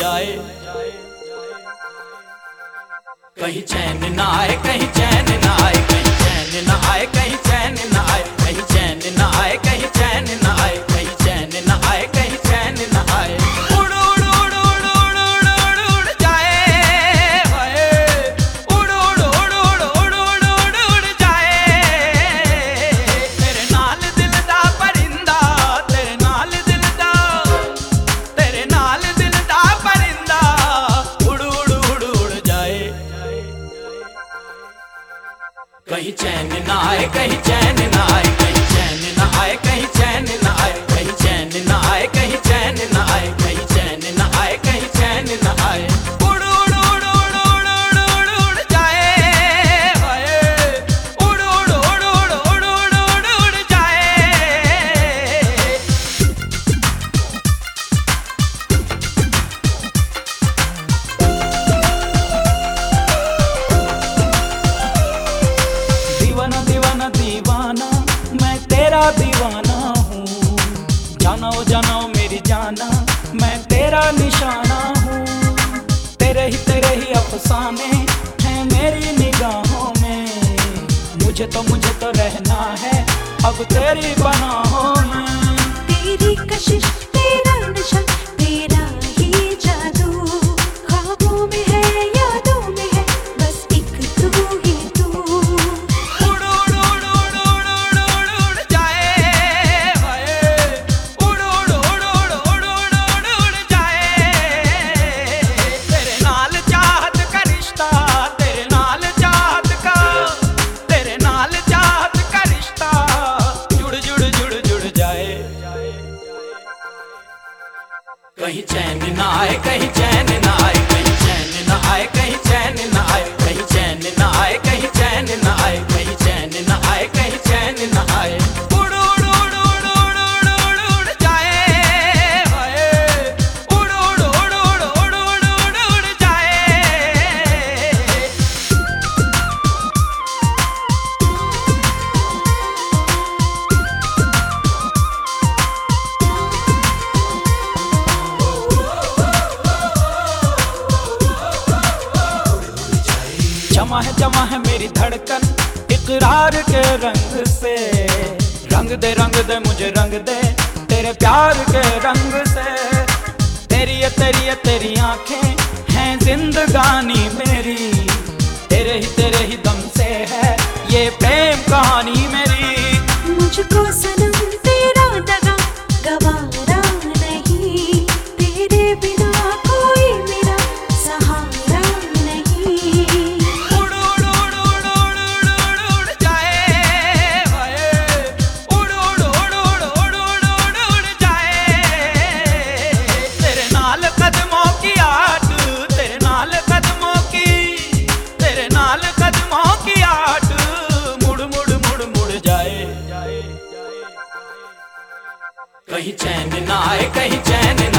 जाए। कहीं चैन ना आए, कहीं चैन ना आए, कहीं चैन ना आए, कहीं चैन ना आए, कहीं चैन ना आए, कहीं चैन ना आए, कहीं चैन ना आए, कहीं चैन ना आए। उड़ उड़ उड़ उड़ उड़ उड़ उड़ उड़ जाए, हाय उड़ उड़ उड़ उड़ उड़ उड़ उड़ उड़ जाए। तेरे नाल दिल दा परिंदा, तेरे नाल दिल दा, तेरे नाल दिल दा परिंदा उड़ उड़ उड़ उड़ जाए। कहीं चैन ना आए, कहीं चैन ना आए, कहीं चैन ना आए, कहीं चैन ना आए, कहीं चैन ना आए, कहीं चैन ना आए, कहीं चैन ना आए, कहीं चैन ना आए। उड़ उड़ उड़ उड़ उड़ उड़ उड़ उड़ जाए, हाय उड़ उड़ उड़ उड़ उड़ उड़ उड़ उड़ जाए। दीवाना दीवाना दीवाना मैं तेरा दीवाना हूँ, जाना ओ जाना ओ मेरी जाना मैं तेरा निशाना हूँ। तेरे ही अफसाने हैं मेरी निगाहों में, मुझे तो रहना है अब तेरी पनाहों में। तेरी कशिश तेरा नशा तेरा ही जादू, ख्वाबों में है यादों में है बस एक तू ही तू। उड़ उड़ उड़ उड़ उड़ उड़ उड़ उड़ जाए, हाय उड़ उड़ उड़ उड़ उड़ उड़ उड़ उड़ जाए। तेरे नाल चाहत का रिश्ता, तेरे नाल चाहत का, तेरे नाल चाहत का रिश्ता जुड़ जुड़ जुड़ जुड़ जाए। कहीं चैन ना आए, कहीं चैन ना आए, कहीं चैन ना आए, कहीं चैन ना आए, कहीं चैन ना आए, कहीं चैन ना आए, कहीं चैन ना आए, कहीं चैन ना आए। उड़ उड़ उड़ उड़ उड़ उड़ उड़ उड़ जाए, हाय उड़ उड़ उड़ उड़ उड़ उड़ उड़ उड़ जाए। जमा है मेरी धड़कन इकरार के रंग से, रंग दे मुझे रंग दे तेरे प्यार के रंग से। तेरी आंखें हैं जिंदगानी मेरी, तेरे ही दम से है ये प्रेम कहानी मेरी। मुझको सनम तेरा दगा गवारा नहीं, तेरे बिना कोई मेरा सहारा नहीं। उड़ उड़ उड़ उड़ उड़ उड़ उड़ जाए, हाय उड़ उड़ उड़ उड़ उड़ उड़ उड़ उड़ जाए। तेरे नाल कदमों की आट, तेरे नाल कदमों की, तेरे नाल कदमों की आट मुड़ मुड़ मुड़ मुड़ जाए। कहीं चैन ना आए, कहीं चैन